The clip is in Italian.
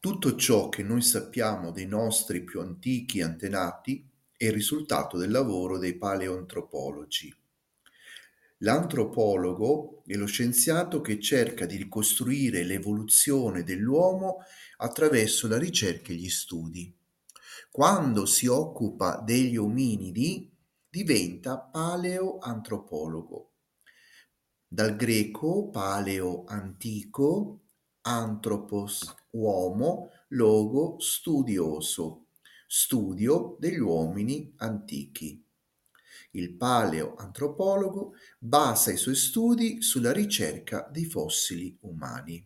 Tutto ciò che noi sappiamo dei nostri più antichi antenati è il risultato del lavoro dei paleoantropologi. L'antropologo è lo scienziato che cerca di ricostruire l'evoluzione dell'uomo attraverso la ricerca e gli studi. Quando si occupa degli ominidi, diventa paleoantropologo. Dal greco paleo antico, anthropos uomo, logo studioso, studio degli uomini antichi. Il paleoantropologo basa i suoi studi sulla ricerca dei fossili umani.